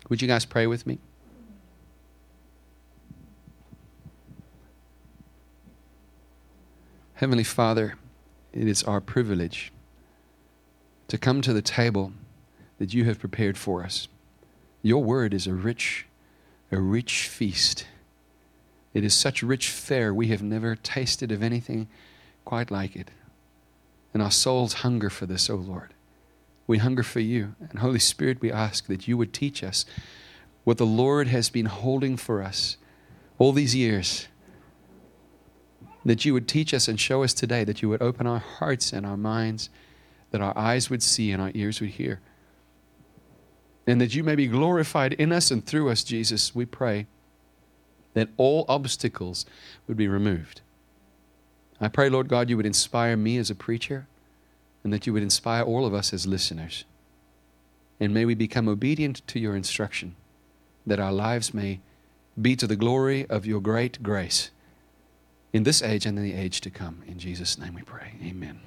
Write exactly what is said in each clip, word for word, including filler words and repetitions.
Would you guys pray with me? Heavenly Father, it is our privilege to come to the table that you have prepared for us. Your word is a rich, a rich feast. It is such rich fare, we have never tasted of anything quite like it. And our souls hunger for this, O Lord. We hunger for you. And Holy Spirit, we ask that you would teach us what the Lord has been holding for us all these years. That you would teach us and show us today, that you would open our hearts and our minds, that our eyes would see and our ears would hear. And that you may be glorified in us and through us, Jesus, we pray that all obstacles would be removed. I pray, Lord God, you would inspire me as a preacher and that you would inspire all of us as listeners. And may we become obedient to your instruction, that our lives may be to the glory of your great grace in this age and in the age to come. In Jesus' name we pray. Amen.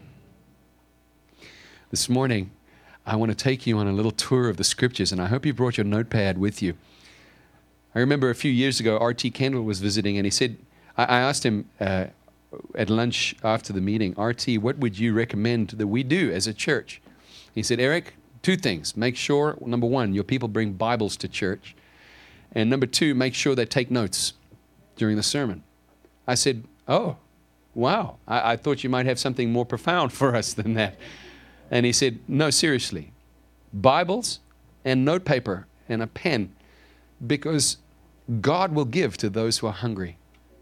This morning, I want to take you on a little tour of the Scriptures, and I hope you brought your notepad with you. I remember a few years ago, R T Kendall was visiting, and he said, I, I asked him uh, at lunch after the meeting, R T, what would you recommend that we do as a church? He said, Eric, two things. Make sure, number one, your people bring Bibles to church. And number two, make sure they take notes during the sermon. I said, oh, wow. I, I thought you might have something more profound for us than that. And he said, no, seriously. Bibles and notepaper and a pen, because God will give to those who are hungry.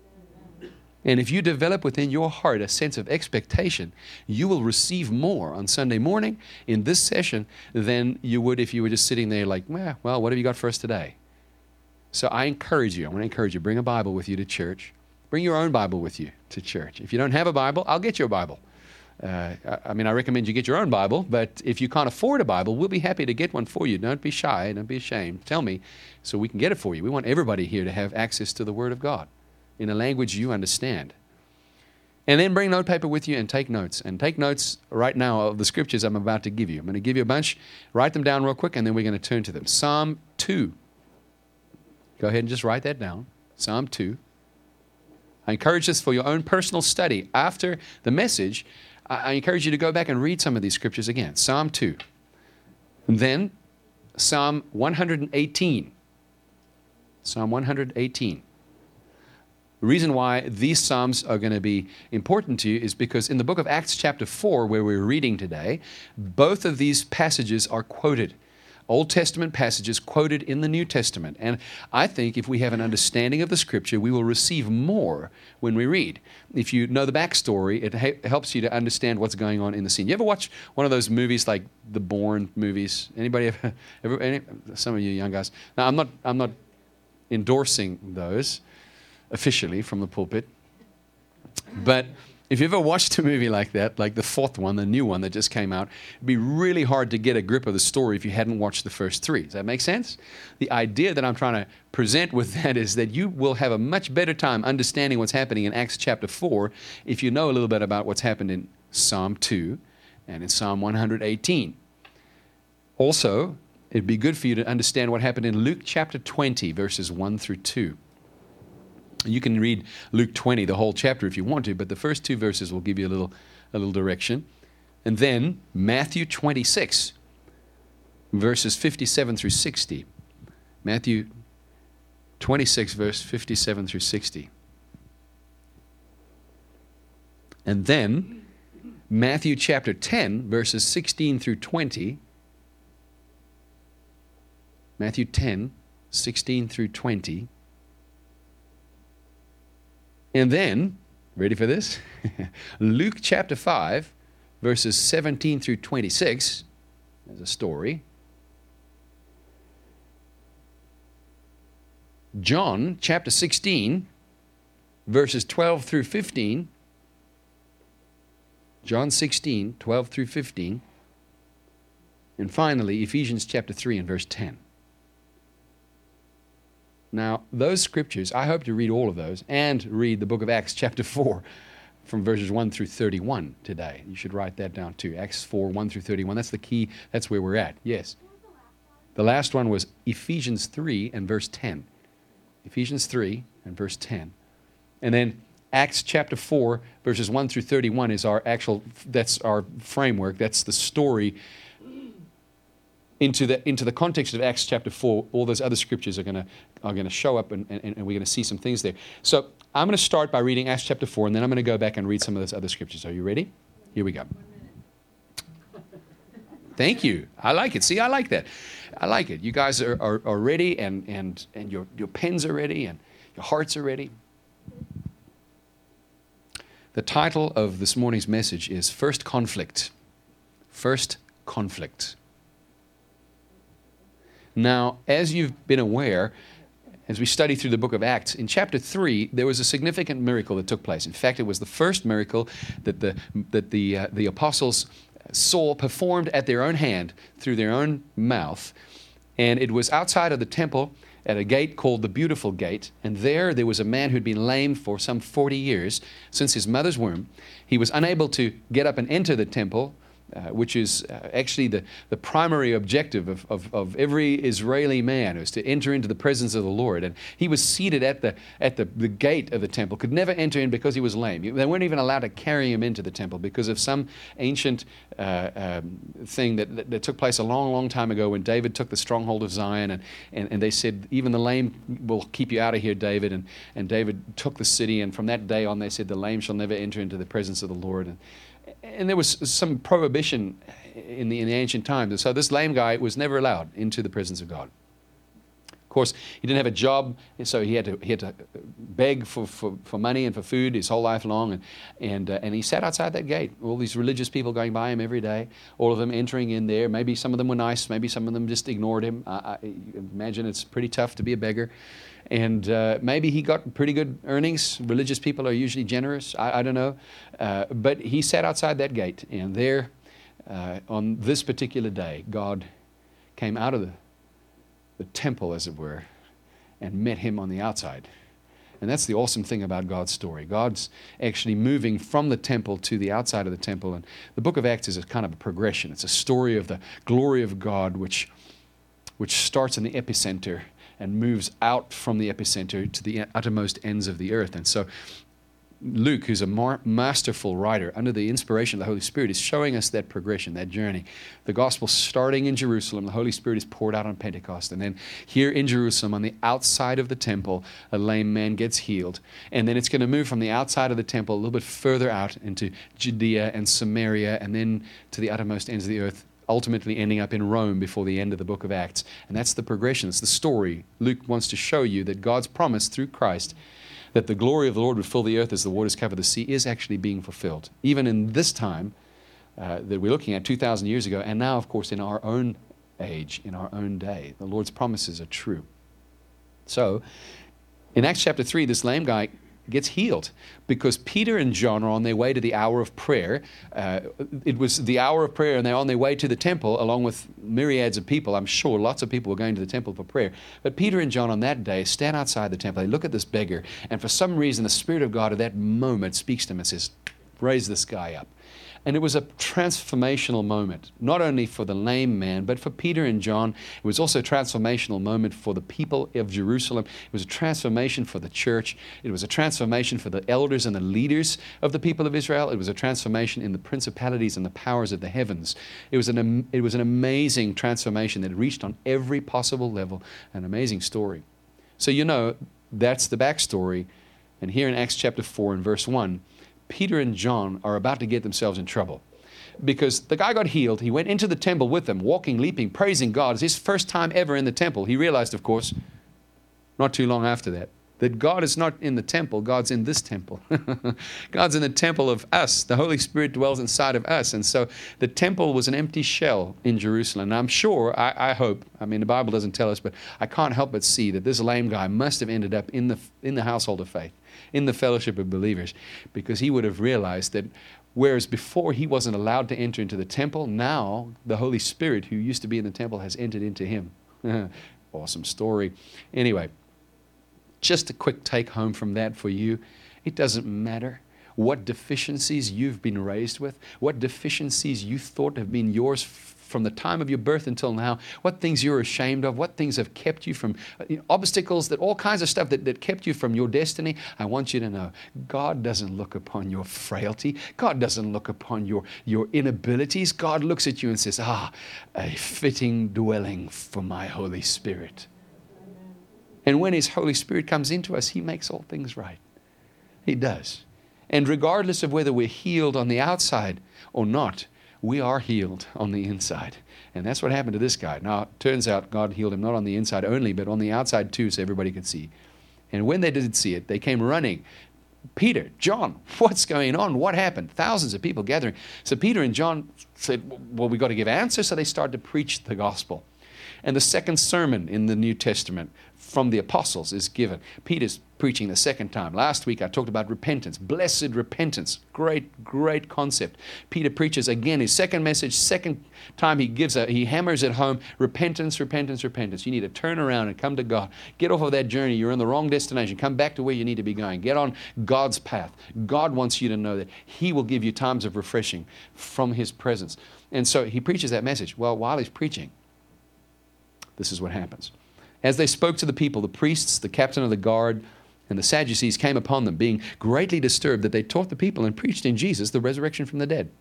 And if you develop within your heart a sense of expectation, you will receive more on Sunday morning in this session than you would if you were just sitting there like, well, well what have you got for us today? So I encourage you, I want to encourage you, bring a Bible with you to church. Bring your own Bible with you to church. If you don't have a Bible, I'll get you a Bible. Uh, I, I mean, I recommend you get your own Bible, but if you can't afford a Bible, we'll be happy to get one for you. Don't be shy, don't be ashamed. Tell me so we can get it for you. We want everybody here to have access to the Word of God in a language you understand. And then bring notepaper with you and take notes. And take notes right now of the Scriptures I'm about to give you. I'm going to give you a bunch. Write them down real quick, and then we're going to turn to them. Psalm two. Go ahead and just write that down. Psalm two. I encourage this for your own personal study. After the message, I encourage you to go back and read some of these scriptures again. Psalm two. And then Psalm one hundred eighteen. Psalm one hundred eighteen. The reason why these Psalms are going to be important to you is because in the book of Acts chapter four, where we're reading today, both of these passages are quoted. Old Testament passages quoted in the New Testament. And I think if we have an understanding of the Scripture, we will receive more when we read. If you know the backstory, it ha- helps you to understand what's going on in the scene. You ever watch one of those movies like the Bourne movies? Anybody ever? ever any, some of you young guys. Now, I'm not, I'm not endorsing those officially from the pulpit. But if you ever watched a movie like that, like the fourth one, the new one that just came out, it'd be really hard to get a grip of the story if you hadn't watched the first three. Does that make sense? The idea that I'm trying to present with that is that you will have a much better time understanding what's happening in Acts chapter four if you know a little bit about what's happened in Psalm two and in Psalm one hundred eighteen. Also, it'd be good for you to understand what happened in Luke chapter twenty, verses one through two. You can read Luke twenty, the whole chapter if you want to, but the first two verses will give you a little, a little direction. And then Matthew twenty-six, verses fifty-seven through sixty. Matthew twenty-six, verse fifty-seven through sixty. And then Matthew chapter ten, verses sixteen through twenty. Matthew ten, sixteen through twenty. And then, ready for this? Luke chapter five, verses seventeen through twenty-six. There's a story. John chapter sixteen, verses twelve through fifteen. John sixteen, twelve through fifteen. And finally, Ephesians chapter three and verse ten. Now, those scriptures, I hope to read all of those and read the book of Acts chapter four from verses one through thirty-one today. You should write that down too. Acts four, one through thirty-one. That's the key. That's where we're at. Yes. The last one was Ephesians three and verse ten. Ephesians three and verse ten. And then Acts chapter four, verses one through thirty-one is our actual, that's our framework. That's the story into the into the context of Acts chapter four. All those other scriptures are going to are going to show up, and, and, and we're going to see some things there. So I'm going to start by reading Acts chapter four, and then I'm going to go back and read some of those other scriptures. Are you ready? Here we go. Thank you. I like it. See, I like that. I like it. You guys are, are, are ready, and, and, and your, your pens are ready, and your hearts are ready. The title of this morning's message is First Conflict. First Conflict. Now, as you've been aware, as we study through the book of Acts, in chapter three, there was a significant miracle that took place. In fact, it was the first miracle that the, that the, uh, the apostles saw performed at their own hand through their own mouth. And it was outside of the temple at a gate called the Beautiful Gate. And there, there was a man who'd been lame for some forty years, since his mother's womb. He was unable to get up and enter the temple, Uh, which is uh, actually the, the primary objective of, of, of every Israeli man, was to enter into the presence of the Lord. And he was seated at the at the, the gate of the temple, could never enter in because he was lame. They weren't even allowed to carry him into the temple because of some ancient uh, um, thing that, that, that took place a long, long time ago when David took the stronghold of Zion. And, and, and they said, even the lame will keep you out of here, David. And, and David took the city, and from that day on they said, the lame shall never enter into the presence of the Lord. And, And there was some prohibition in the, in the ancient times. And so this lame guy was never allowed into the presence of God. Of course, he didn't have a job, and so he had to, he had to beg for, for, for money and for food his whole life long. And, and, uh, and he sat outside that gate. All these religious people going by him every day, all of them entering in there. Maybe some of them were nice. Maybe some of them just ignored him. I, I imagine it's pretty tough to be a beggar. And uh, maybe he got pretty good earnings. Religious people are usually generous. I, I don't know. Uh, but he sat outside that gate. And there, uh, on this particular day, God came out of the, the temple, as it were, and met him on the outside. And that's the awesome thing about God's story. God's actually moving from the temple to the outside of the temple. And the book of Acts is a kind of a progression. It's a story of the glory of God, which, which starts in the epicenter and moves out from the epicenter to the uttermost ends of the earth. And so Luke, who's a mar- masterful writer, under the inspiration of the Holy Spirit, is showing us that progression, that journey. The gospel starting in Jerusalem, the Holy Spirit is poured out on Pentecost. And then here in Jerusalem, on the outside of the temple, a lame man gets healed. And then it's going to move from the outside of the temple a little bit further out into Judea and Samaria, and then to the uttermost ends of the earth, ultimately ending up in Rome before the end of the book of Acts. And that's the progression. It's the story. Luke wants to show you that God's promise through Christ that the glory of the Lord would fill the earth as the waters cover the sea is actually being fulfilled. Even in this time uh, that we're looking at two thousand years ago, and now, of course, in our own age, in our own day, the Lord's promises are true. So, in Acts chapter three, this lame guy gets healed because Peter and John are on their way to the hour of prayer. Uh, it was the hour of prayer, and they're on their way to the temple along with myriads of people. I'm sure lots of people were going to the temple for prayer. But Peter and John on that day stand outside the temple. They look at this beggar, and for some reason the Spirit of God at that moment speaks to him and says, raise this guy up. And it was a transformational moment, not only for the lame man, but for Peter and John. It was also a transformational moment for the people of Jerusalem. It was a transformation for the church. It was a transformation for the elders and the leaders of the people of Israel. It was a transformation in the principalities and the powers of the heavens. It was an, it was an amazing transformation that reached on every possible level, an amazing story. So you know, that's the backstory. And here in Acts chapter four and verse one, Peter and John are about to get themselves in trouble because the guy got healed. He went into the temple with them, walking, leaping, praising God. It's his first time ever in the temple. He realized, of course, not too long after that, that God is not in the temple. God's in this temple. God's in the temple of us. The Holy Spirit dwells inside of us. And so the temple was an empty shell in Jerusalem. And I'm sure, I, I hope, I mean, the Bible doesn't tell us, but I can't help but see that this lame guy must have ended up in the in the household of faith, in the fellowship of believers, because he would have realized that whereas before he wasn't allowed to enter into the temple, now the Holy Spirit who used to be in the temple has entered into him. Awesome story. Anyway, just a quick take home from that for you. It doesn't matter what deficiencies you've been raised with, what deficiencies you thought have been yours from the time of your birth until now, what things you're ashamed of, what things have kept you from, you know, obstacles, that all kinds of stuff that, that kept you from your destiny. I want you to know, God doesn't look upon your frailty. God doesn't look upon your, your inabilities. God looks at you and says, ah, a fitting dwelling for my Holy Spirit. And when His Holy Spirit comes into us, He makes all things right. He does. And regardless of whether we're healed on the outside or not, we are healed on the inside. And that's what happened to this guy. Now, it turns out God healed him not on the inside only, but on the outside too, so everybody could see. And when they did see it, they came running. Peter, John, what's going on? What happened? Thousands of people gathering. So Peter and John said, well, we've got to give answers. So they started to preach the gospel. And the second sermon in the New Testament from the apostles is given. Peter's preaching the second time. Last week I talked about repentance, blessed repentance. Great, great concept. Peter preaches again his second message, second time he gives a, he hammers it home, repentance, repentance, repentance. You need to turn around and come to God. Get off of that journey. You're in the wrong destination. Come back to where you need to be going. Get on God's path. God wants you to know that He will give you times of refreshing from His presence. And so he preaches that message. Well, while he's preaching, this is what happens. As they spoke to the people, the priests, the captain of the guard, and the Sadducees came upon them, being greatly disturbed that they taught the people and preached in Jesus the resurrection from the dead.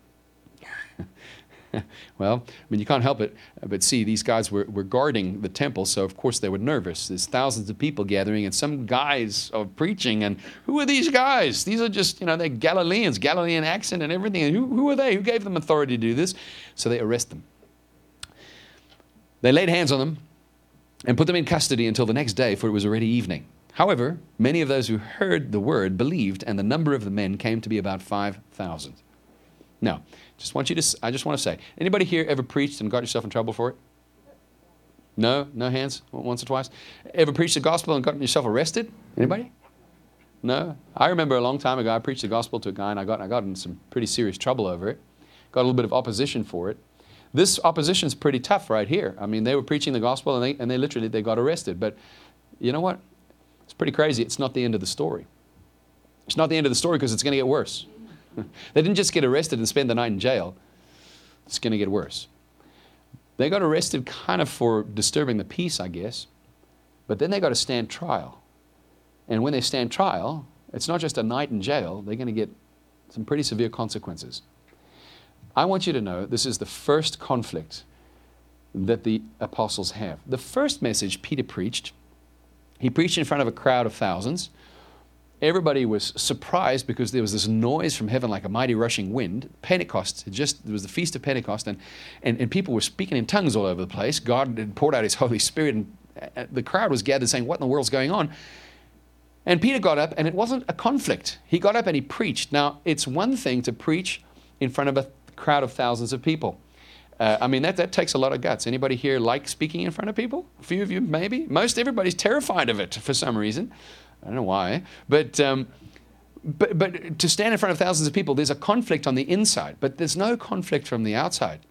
Well, I mean, you can't help it, but see, these guys were, were guarding the temple, so of course they were nervous. There's thousands of people gathering, and some guys are preaching, and who are these guys? These are just, you know, they're Galileans, Galilean accent and everything. And who, who are they? Who gave them authority to do this? So they arrest them. They laid hands on them and put them in custody until the next day, for it was already evening. However, many of those who heard the word believed, and the number of the men came to be about five thousand. Now, just want you to, I just want to say, anybody here ever preached and got yourself in trouble for it? No? No hands? Once or twice? Ever preached the gospel and gotten yourself arrested? Anybody? No? I remember a long time ago, I preached the gospel to a guy, and I got, I got in some pretty serious trouble over it. Got a little bit of opposition for it. This opposition is pretty tough right here. I mean, they were preaching the gospel, and they, and they literally, they got arrested. But you know what? It's pretty crazy. It's not the end of the story. It's not the end of the story because it's going to get worse. They didn't just get arrested and spend the night in jail. It's going to get worse. They got arrested kind of for disturbing the peace, I guess. But then they got to stand trial. And when they stand trial, it's not just a night in jail. They're going to get some pretty severe consequences. I want you to know this is the first conflict that the apostles have. The first message Peter preached, he preached in front of a crowd of thousands. Everybody was surprised because there was this noise from heaven like a mighty rushing wind. Pentecost, it just it was the Feast of Pentecost, and, and, and people were speaking in tongues all over the place. God had poured out His Holy Spirit, and the crowd was gathered saying, what in the world's going on? And Peter got up, and it wasn't a conflict. He got up and he preached. Now, it's one thing to preach in front of a crowd of thousands of people. Uh, I mean, that, that takes a lot of guts. Anybody here like speaking in front of people? A few of you, maybe. Most everybody's terrified of it for some reason. I don't know why. But, um, but, but to stand in front of thousands of people, there's a conflict on the inside, but there's no conflict from the outside.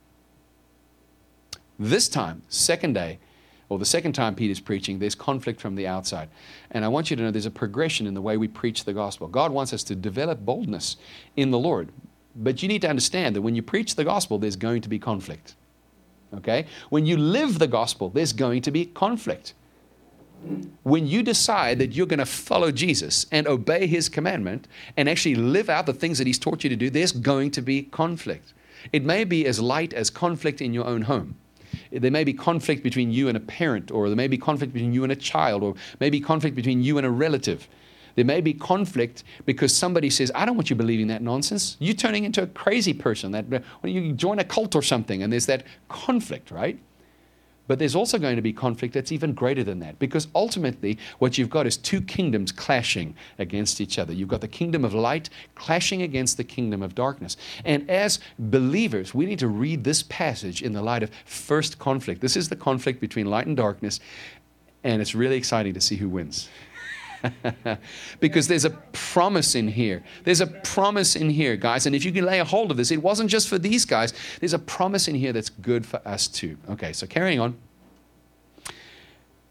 This time, second day, or the second time Peter's preaching, there's conflict from the outside. And I want you to know there's a progression in the way we preach the gospel. God wants us to develop boldness in the Lord. But you need to understand that when you preach the gospel, there's going to be conflict. Okay? When you live the gospel, there's going to be conflict. When you decide that you're going to follow Jesus and obey His commandment and actually live out the things that He's taught you to do, there's going to be conflict. It may be as light as conflict in your own home. There may be conflict between you and a parent, or there may be conflict between you and a child, or maybe conflict between you and a relative. There may be conflict because somebody says, I don't want you believing that nonsense. You're turning into a crazy person. That when you join a cult or something, and there's that conflict, right? But there's also going to be conflict that's even greater than that, because ultimately what you've got is two kingdoms clashing against each other. You've got the kingdom of light clashing against the kingdom of darkness. And as believers, we need to read this passage in the light of first conflict. This is the conflict between light and darkness, and it's really exciting to see who wins. Because there's a promise in here. There's a promise in here, guys. And if you can lay a hold of this, it wasn't just for these guys. There's a promise in here that's good for us too. Okay, so carrying on.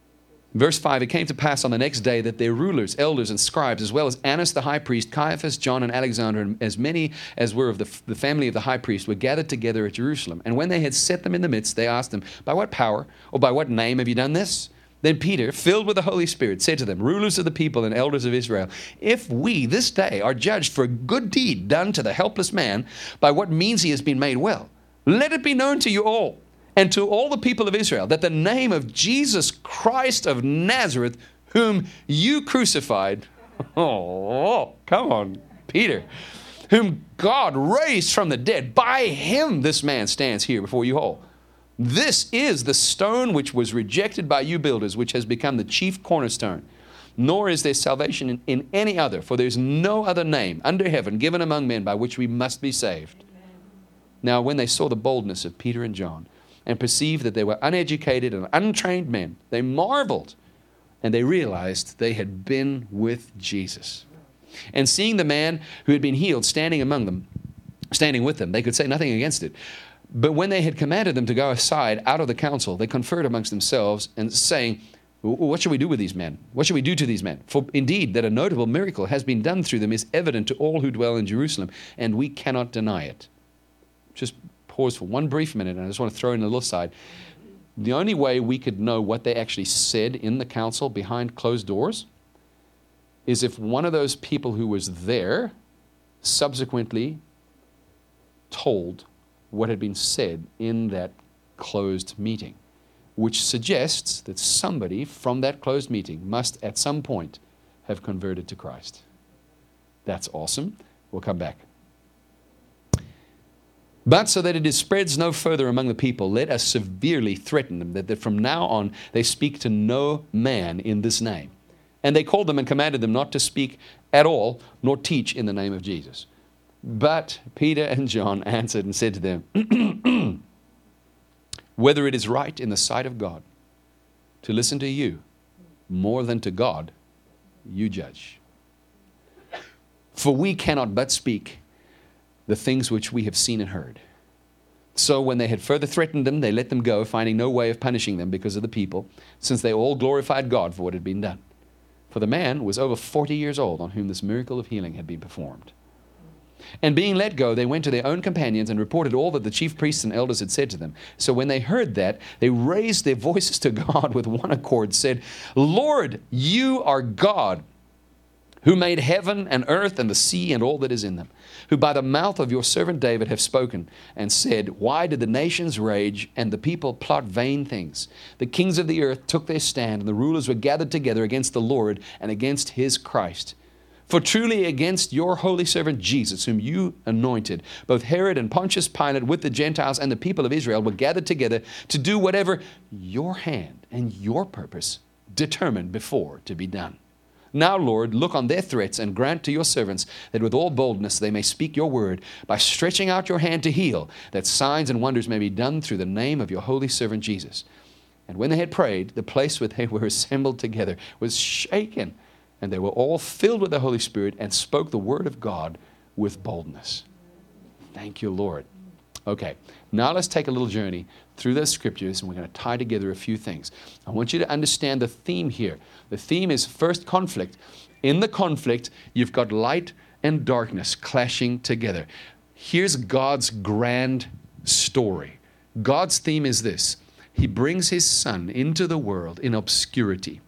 Verse five, it came to pass on the next day that their rulers, elders, and scribes, as well as Annas the high priest, Caiaphas, John, and Alexander, and as many as were of the, the family of the high priest, were gathered together at Jerusalem. And when they had set them in the midst, they asked them, by what power or by what name have you done this? Then Peter, filled with the Holy Spirit, said to them, rulers of the people and elders of Israel, if we this day are judged for a good deed done to the helpless man, by what means he has been made well, let it be known to you all, and to all the people of Israel, that the name of Jesus Christ of Nazareth, whom you crucified, oh, come on, Peter, whom God raised from the dead, by him this man stands here before you all. This is the stone which was rejected by you builders, which has become the chief cornerstone. Nor is there salvation in, in any other, for there is no other name under heaven given among men by which we must be saved. Now, when they saw the boldness of Peter and John, and perceived that they were uneducated and untrained men, they marveled, and they realized they had been with Jesus. And seeing the man who had been healed standing among them, standing with them, they could say nothing against it. But when they had commanded them to go aside out of the council, they conferred amongst themselves, and saying, what shall we do with these men? What shall we do to these men? For indeed that a notable miracle has been done through them is evident to all who dwell in Jerusalem, and we cannot deny it. Just pause for one brief minute, and I just want to throw in a little side. The only way we could know what they actually said in the council behind closed doors is if one of those people who was there subsequently told what had been said in that closed meeting, which suggests that somebody from that closed meeting must at some point have converted to Christ. That's awesome. We'll come back. But so that it spreads no further among the people, let us severely threaten them, that, that from now on they speak to no man in this name. And they called them and commanded them not to speak at all, nor teach in the name of Jesus. But Peter and John answered and said to them, whether it is right in the sight of God to listen to you more than to God, you judge. For we cannot but speak the things which we have seen and heard. So when they had further threatened them, they let them go, finding no way of punishing them because of the people, since they all glorified God for what had been done. For the man was over forty years old on whom this miracle of healing had been performed. And being let go, they went to their own companions and reported all that the chief priests and elders had said to them. So when they heard that, they raised their voices to God with one accord, said, Lord, you are God, who made heaven and earth and the sea and all that is in them, who by the mouth of your servant David have spoken and said, why did the nations rage and the people plot vain things? The kings of the earth took their stand, and the rulers were gathered together against the Lord and against his Christ. For truly against your holy servant Jesus, whom you anointed, both Herod and Pontius Pilate with the Gentiles and the people of Israel were gathered together to do whatever your hand and your purpose determined before to be done. Now, Lord, look on their threats and grant to your servants that with all boldness they may speak your word by stretching out your hand to heal, that signs and wonders may be done through the name of your holy servant Jesus. And when they had prayed, the place where they were assembled together was shaken, and they were all filled with the Holy Spirit and spoke the word of God with boldness. Thank you, Lord. Okay, now let's take a little journey through those scriptures, and we're going to tie together a few things. I want you to understand the theme here. The theme is first conflict. In the conflict, you've got light and darkness clashing together. Here's God's grand story. God's theme is this. He brings his Son into the world in obscurity,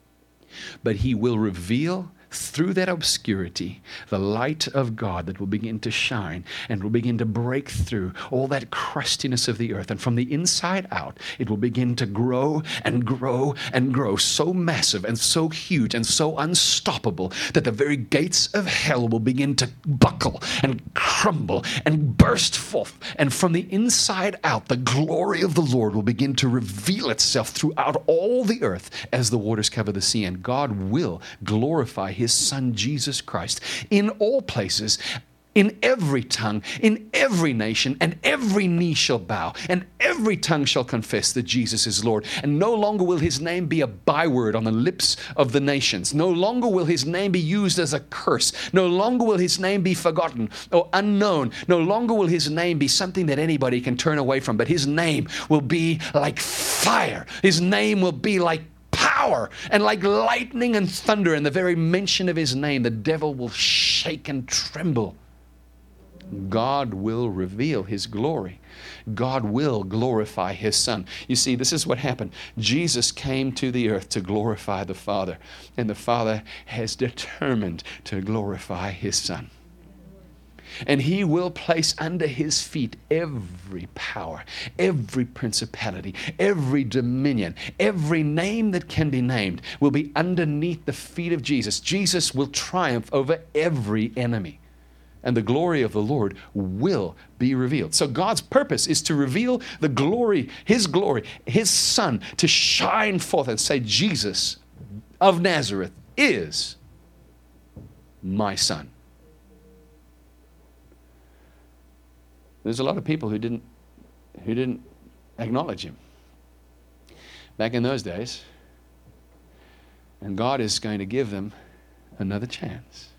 but he will reveal through that obscurity the light of God that will begin to shine and will begin to break through all that crustiness of the earth. And from the inside out, it will begin to grow and grow and grow, so massive and so huge and so unstoppable that the very gates of hell will begin to buckle and crumble and burst forth. And from the inside out, the glory of the Lord will begin to reveal itself throughout all the earth as the waters cover the sea. And God will glorify his Son, Jesus Christ, in all places, in every tongue, in every nation, and every knee shall bow, and every tongue shall confess that Jesus is Lord. And no longer will his name be a byword on the lips of the nations. No longer will his name be used as a curse. No longer will his name be forgotten or unknown. No longer will his name be something that anybody can turn away from, but his name will be like fire. His name will be like power. power and like lightning and thunder. In the very mention of his name, the devil will shake and tremble. God will reveal his glory. God will glorify his Son. You see, this is what happened. Jesus came to the earth to glorify the Father, and the Father has determined to glorify his Son. And he will place under his feet every power, every principality, every dominion, every name that can be named will be underneath the feet of Jesus. Jesus will triumph over every enemy. And the glory of the Lord will be revealed. So God's purpose is to reveal the glory, his glory, his Son, to shine forth and say, Jesus of Nazareth is my Son. There's a lot of people who didn't, who didn't acknowledge him back in those days. And God is going to give them another chance.